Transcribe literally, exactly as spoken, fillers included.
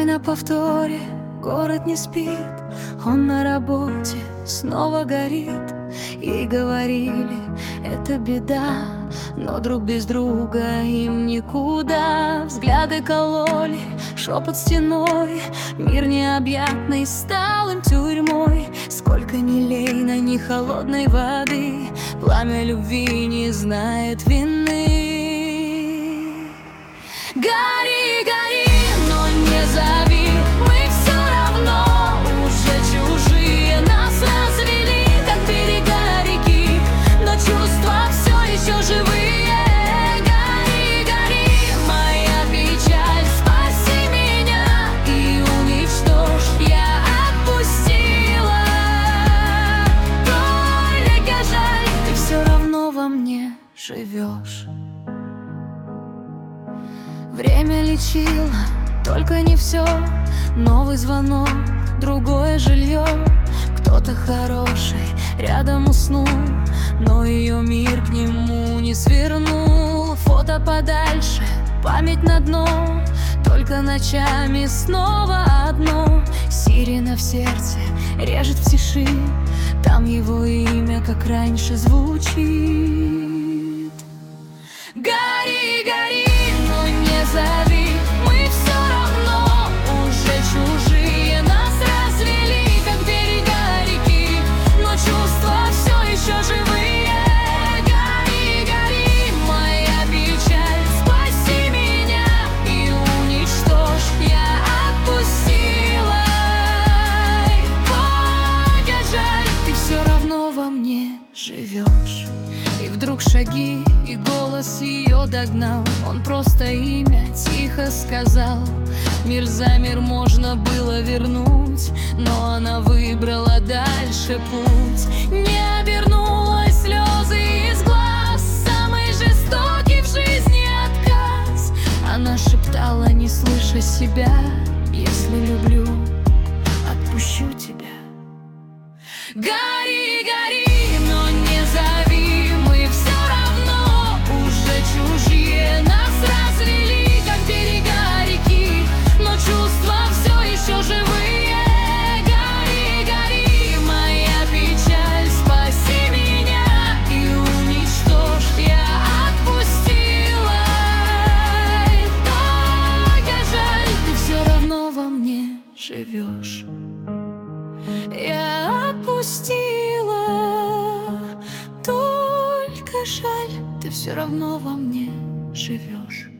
на повторе, город не спит, он на работе снова горит. Ей говорили, это беда, но друг без друга им никуда. Взгляды кололи, шепот стеной, мир необъятный стал им тюрьмой. Сколько ни лей на них холодной воды, пламя любви не знает вины. Гори, гори, но не зови, мы все равно уже чужие. Нас развели, как берега реки, но чувства все еще живые. Гори, гори, моя печаль, спаси меня и уничтожь. Я отпустила, только жаль, ты все равно во мне живешь. Время лечило, только не все. Новый звонок, другое жилье. Кто-то хороший рядом уснул, но ее мир к нему не свернул. Фото подальше, память на дно, только ночами снова одно. Сирена в сердце режет в тиши, там его имя, как раньше, звучит. Гори, гори, но не зови, мы все равно уже чужие. Нас развели, как берега реки, но чувства все еще живые. Гори, гори, моя печаль, спаси меня и уничтожь. Я отпустила, только жаль, ты все равно во мне живешь. И вдруг шаги, и голос ее догнал. Он просто имя тихо сказал. Мир замер, можно было вернуть, но она выбрала дальше путь. Не обернулась, слезы из глаз, самый жестокий в жизни отказ. Она шептала, не слыша себя: если люблю, отпущу тебя. Гори, гори, но не зови, мы все равно уже чужие. Нас развели, как берега реки, но чувства все еще живые. Гори, гори, моя печаль, спаси меня и уничтожь. Я отпустила, только жаль, ты все равно во мне живешь. Я отпустила, только жаль, ты все равно во мне живешь.